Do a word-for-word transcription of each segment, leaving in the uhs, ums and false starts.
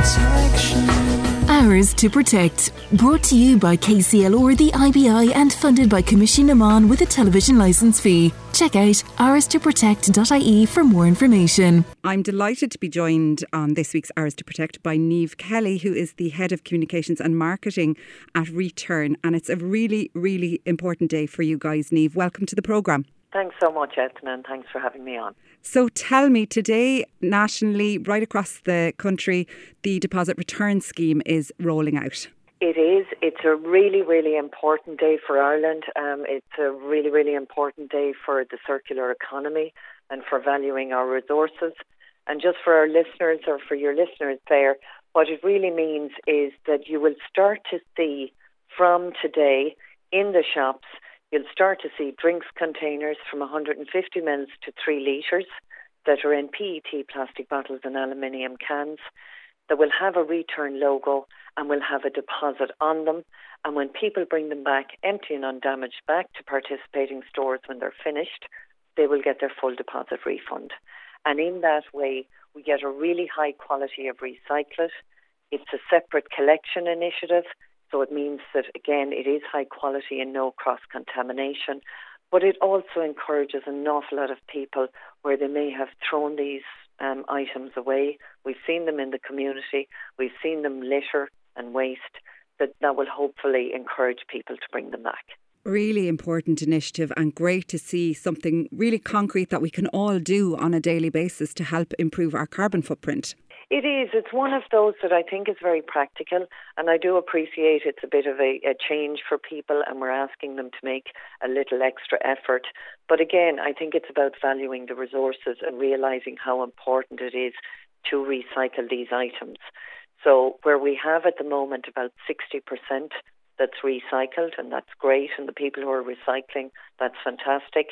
Hours to Protect, brought to you by K C L or the I B I and funded by Commission Oman with a television licence fee. Check out hours to protect dot I E for more information. I'm delighted to be joined on this week's Hours to Protect by Niamh Kelly, who is the Head of Communications and Marketing at Return. And it's a really, really important day for you guys, Niamh. Welcome to the programme. Thanks so much, Etna, and thanks for having me on. So tell me, today, nationally, right across the country, the deposit return scheme is rolling out. It is. It's a really, really important day for Ireland. Um, it's a really, really important day for the circular economy and for valuing our resources. And just for our listeners, or for your listeners there, what it really means is that you will start to see from today in the shops, you'll start to see drinks containers from one hundred fifty mils to three litres that are in P E T plastic bottles and aluminium cans that will have a return logo and will have a deposit on them. And when people bring them back empty and undamaged back to participating stores when they're finished, they will get their full deposit refund. And in that way, we get a really high quality of recyclate. It's a separate collection initiative. So it means that, again, it is high quality and no cross-contamination. But it also encourages an awful lot of people where they may have thrown these um, items away. We've seen them in the community. We've seen them litter and waste. That, that will hopefully encourage people to bring them back. Really important initiative, and great to see something really concrete that we can all do on a daily basis to help improve our carbon footprint. It is. It's one of those that I think is very practical, and I do appreciate it's a bit of a, a change for people, and we're asking them to make a little extra effort. But again, I think it's about valuing the resources and realising how important it is to recycle these items. So where we have at the moment about sixty percent that's recycled, and that's great, and the people who are recycling, that's fantastic.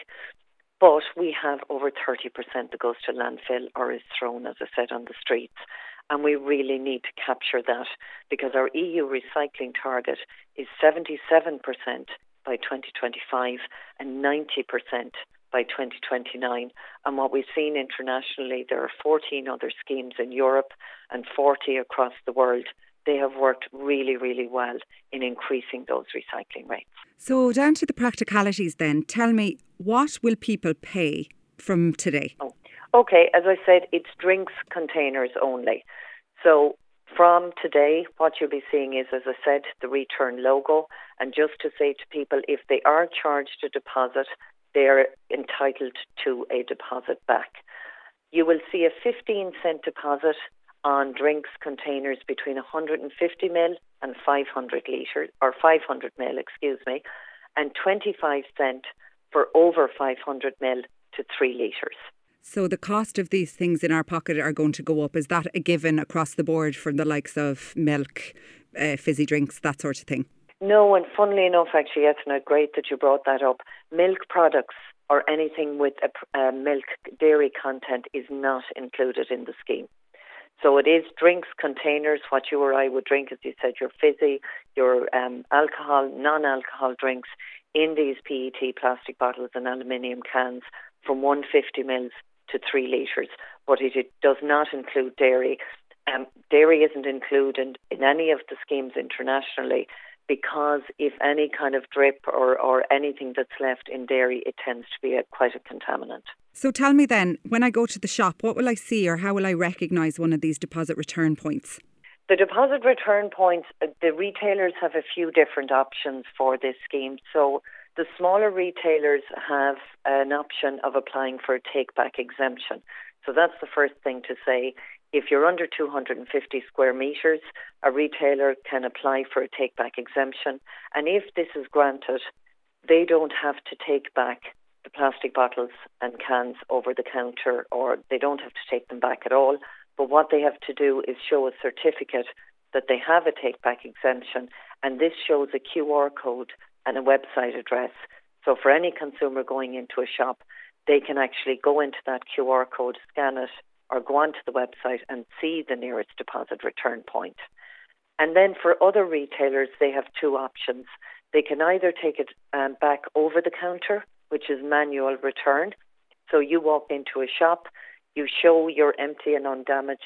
But we have over thirty percent that goes to landfill or is thrown, as I said, on the streets. And we really need to capture that, because our E U recycling target is seventy-seven percent by twenty twenty-five and ninety percent by twenty twenty-nine. And what we've seen internationally, there are fourteen other schemes in Europe and forty across the world. They have worked really, really well in increasing those recycling rates. So down to the practicalities then, tell me, what will people pay from today? Oh, okay, as I said, it's drinks containers only. So from today, what you'll be seeing is, as I said, the return logo. And just to say to people, if they are charged a deposit, they're entitled to a deposit back. You will see a fifteen cent deposit on drinks containers between one hundred fifty mil and five hundred litres, or five hundred mil, excuse me, and twenty-five cent for over five hundred mil to three litres. So the cost of these things in our pocket are going to go up. Is that a given across the board from the likes of milk, uh, fizzy drinks, that sort of thing? No, and funnily enough, actually, Etna, great that you brought that up. Milk products or anything with a uh, milk dairy content is not included in the scheme. So it is drinks containers, what you or I would drink, as you said, your fizzy, your um, alcohol, non-alcohol drinks in these P E T plastic bottles and aluminium cans from one hundred fifty mils to three litres. But it, it does not include dairy. Um, dairy isn't included in any of the schemes internationally, because if any kind of drip or, or anything that's left in dairy, it tends to be a, quite a contaminant. So tell me then, when I go to the shop, what will I see, or how will I recognise one of these deposit return points? The deposit return points, the retailers have a few different options for this scheme. So the smaller retailers have an option of applying for a take-back exemption. So that's the first thing to say. If you're under two hundred fifty square metres, a retailer can apply for a take-back exemption. And if this is granted, they don't have to take back the plastic bottles and cans over the counter, or they don't have to take them back at all. But what they have to do is show a certificate that they have a take-back exemption, and this shows a Q R code and a website address. So for any consumer going into a shop, they can actually go into that Q R code, scan it, or go onto the website and see the nearest deposit return point. And then for other retailers, they have two options. They can either take it um, back over the counter, which is manual return. So you walk into a shop, you show your empty and undamaged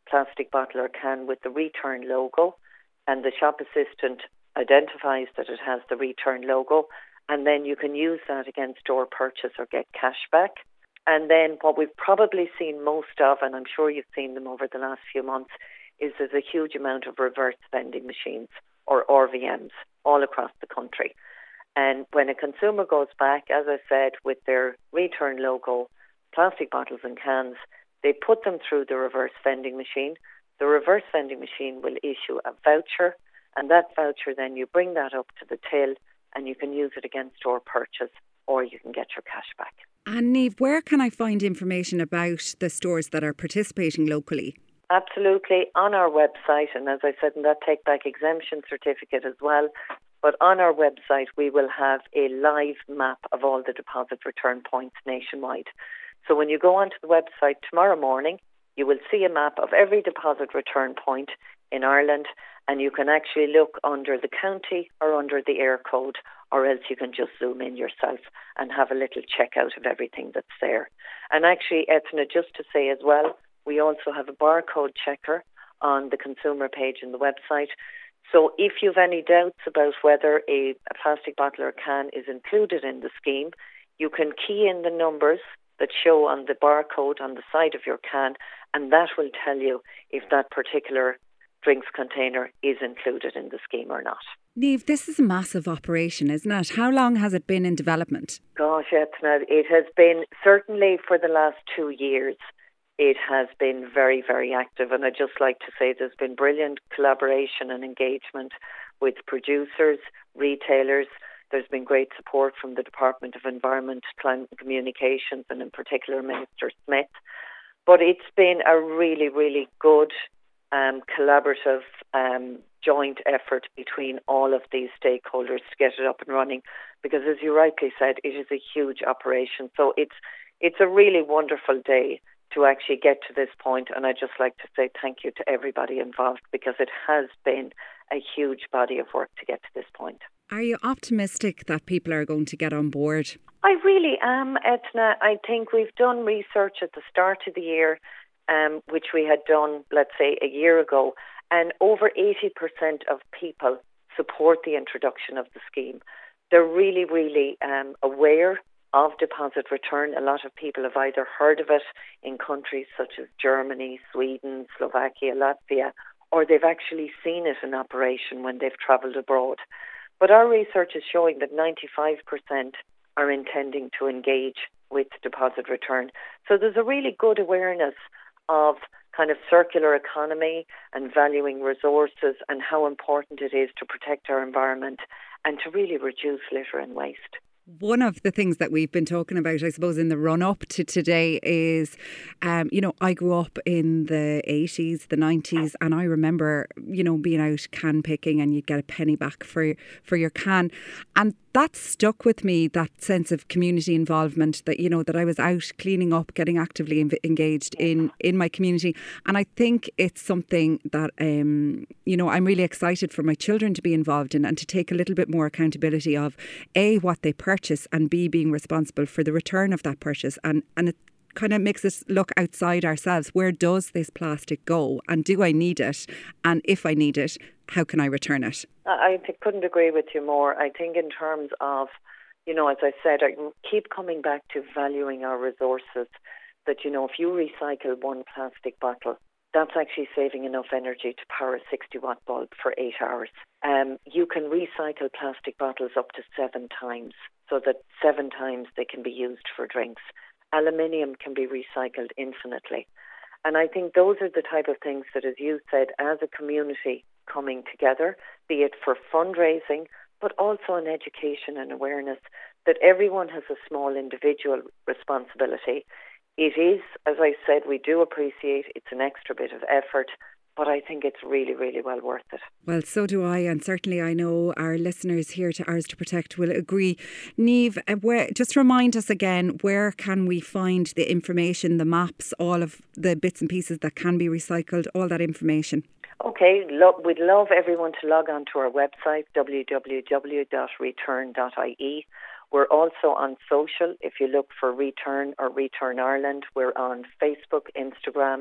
plastic bottle or can with the return logo, and the shop assistant identifies that it has the return logo, and then you can use that against store purchase or get cash back. And then what we've probably seen most of, and I'm sure you've seen them over the last few months, is there's a huge amount of reverse vending machines, or R V Ms, all across the country. And when a consumer goes back, as I said, with their return logo, plastic bottles and cans, they put them through the reverse vending machine. The reverse vending machine will issue a voucher, and that voucher then you bring that up to the till and you can use it against store purchase, or you can get your cash back. And Niamh, where can I find information about the stores that are participating locally? Absolutely, on our website, and as I said in that take back exemption certificate as well, but on our website we will have a live map of all the deposit return points nationwide. So when you go onto the website tomorrow morning, you will see a map of every deposit return point in Ireland, and you can actually look under the county or under the air code, or else you can just zoom in yourself and have a little checkout of everything that's there. And actually, Etna, just to say as well, we also have a barcode checker on the consumer page in the website. So if you have any doubts about whether a, a plastic bottle or can is included in the scheme, you can key in the numbers that show on the barcode on the side of your can, and that will tell you if that particular drinks container is included in the scheme or not. Niamh, this is a massive operation, isn't it? How long has it been in development? Gosh, Etna, it has been, certainly for the last two years, it has been very, very active. And I'd just like to say there's been brilliant collaboration and engagement with producers, retailers. There's been great support from the Department of Environment, Climate and Communications, and in particular Minister Smith. But it's been a really, really good um, collaborative um, joint effort between all of these stakeholders to get it up and running, because as you rightly said, it is a huge operation. So it's it's a really wonderful day to actually get to this point, and I'd just like to say thank you to everybody involved, because it has been a huge body of work to get to this point. Are you optimistic that people are going to get on board? I really am, Etna. I think we've done research at the start of the year, um, which we had done, let's say, a year ago, and over eighty percent of people support the introduction of the scheme. They're really, really um, aware of deposit return. A lot of people have either heard of it in countries such as Germany, Sweden, Slovakia, Latvia, or they've actually seen it in operation when they've travelled abroad. But our research is showing that ninety-five percent are intending to engage with deposit return. So there's a really good awareness of kind of circular economy and valuing resources and how important it is to protect our environment and to really reduce litter and waste. One of the things that we've been talking about, I suppose, in the run-up to today is, um, you know, I grew up in the eighties, the nineties, and I remember, you know, being out can picking and you'd get a penny back for, for your can. And that stuck with me, that sense of community involvement, that, you know, that I was out cleaning up, getting actively inv- engaged in, in my community. And I think it's something that, um, you know, I'm really excited for my children to be involved in and to take a little bit more accountability of, A, what they purchase, and B, being responsible for the return of that purchase. And, and it kind of makes us look outside ourselves. Where does this plastic go? And do I need it? And if I need it, how can I return it? I th- couldn't agree with you more. I think in terms of, you know, as I said, I keep coming back to valuing our resources, that, you know, if you recycle one plastic bottle, that's actually saving enough energy to power a sixty watt bulb for eight hours. Um, you can recycle plastic bottles up to seven times, so that seven times they can be used for drinks. Aluminium can be recycled infinitely. And I think those are the type of things that, as you said, as a community coming together, be it for fundraising, but also in education and awareness, that everyone has a small individual responsibility. It is, as I said, we do appreciate it's an extra bit of effort, but I think it's really, really well worth it. Well, so do I, and certainly I know our listeners here to Ours to Protect will agree. Niamh, uh, where, just remind us again, where can we find the information, the maps, all of the bits and pieces that can be recycled, all that information? Okay, lo- we'd love everyone to log on to our website, w w w dot return dot i e. We're also on social. If you look for Return or Return Ireland, we're on Facebook, Instagram,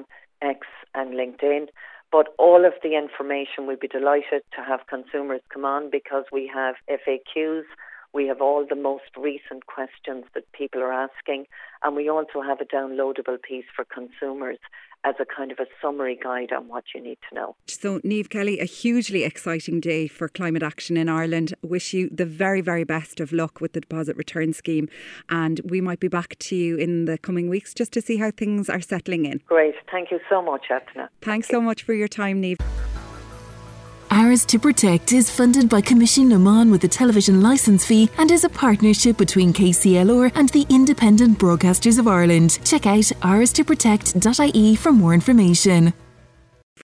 X and LinkedIn. But all of the information, we'd be delighted to have consumers come on, because we have F A Qs, we have all the most recent questions that people are asking, and we also have a downloadable piece for consumers as a kind of a summary guide on what you need to know. So, Niamh Kelly, a hugely exciting day for climate action in Ireland. Wish you the very, very best of luck with the deposit return scheme, and we might be back to you in the coming weeks just to see how things are settling in. Great. Thank you so much, Etna. Thanks so much for your time, Niamh. Ours to Protect is funded by Commission Oman with a television licence fee and is a partnership between K C L R and the Independent Broadcasters of Ireland. Check out ours to protect dot I E for more information.